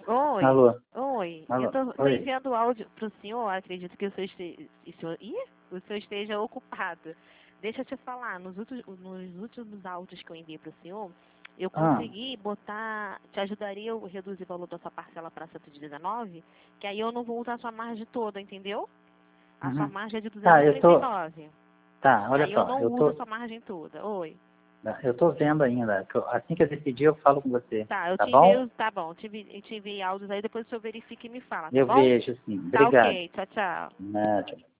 Oi, Alô? oi. Eu Alô? tô Oi. enviando áudio pro senhor, acredito que o senhor o senhor esteja ocupado. Deixa eu te falar, nos últimos áudios que eu enviei pro senhor, eu Ah, consegui botar, te ajudaria eu reduzir o valor da sua parcela para 119, que aí eu não vou usar a sua margem toda, entendeu? A sua uhum. margem é de Tá, 239. Tá, olha Aí eu só, não uso a sua margem toda. Oi. eu tô vendo ainda. Assim que eu decidir, eu falo com você. Tá, eu Tá te enviei, bom? tá bom, te enviei áudios aí, depois o senhor verifica e me fala, tá Eu bom? vejo, sim. Tá Obrigado. ok, tchau, tchau. Né, tchau.